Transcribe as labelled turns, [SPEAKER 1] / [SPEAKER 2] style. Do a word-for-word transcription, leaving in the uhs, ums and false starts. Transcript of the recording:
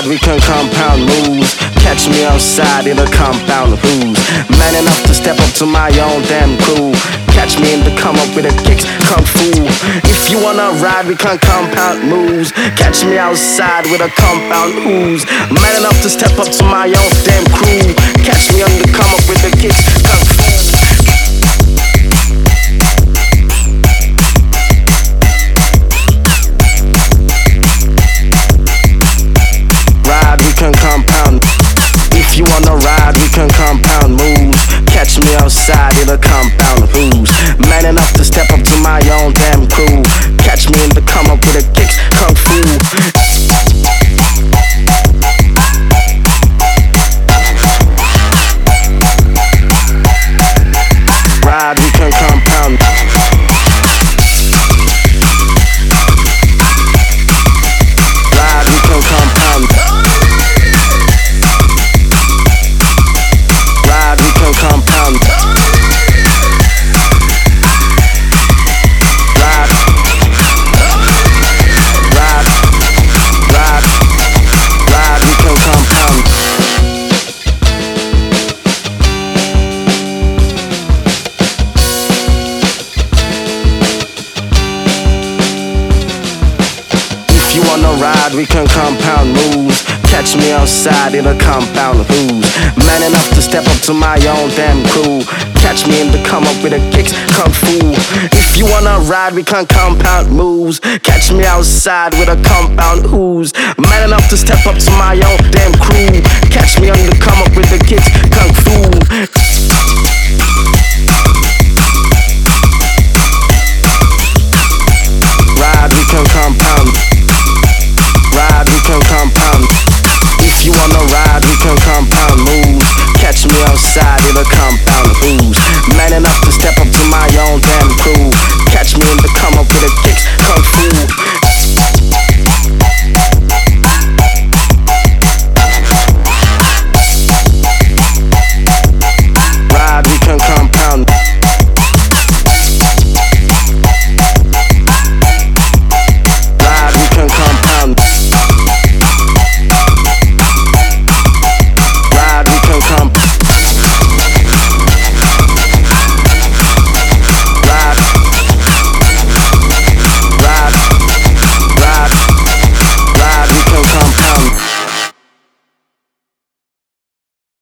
[SPEAKER 1] ride, we can compound moves. Catch me outside in a compound who's man enough to step up to my own damn crew. Catch me in the come up with a kicks, kung fu. If you wanna ride, we can compound moves. Catch me outside with a compound who's man enough to step up to my own damn crew. Catch me on the come up with the kicks, kung fu. Compound. If you wanna ride, we can compound moves. Catch me outside in a compound who's man enough to step up to my own damn crew. Catch me in the come up with a kicks, kung fu. Ride, we can compound. Ride, we can compound. Compound. Ride, ride, ride, ride, we can compound. If you wanna ride, we can compound moves. Catch me outside in a compound who's man enough to step up to my own damn crew. Catch me in the come up with a kicks, kung fu. If you wanna ride, we can compound moves. Catch me outside with a compound who's man enough to step up to my own damn crew. Catch me on the come up with the kicks, kung fu. Ride, we can compound. Ride, we can compound. If you wanna ride, we can compound moves. Catch me outside in a compound who's man enough to step up to my own damn crew. Catch me in the come up with a kick.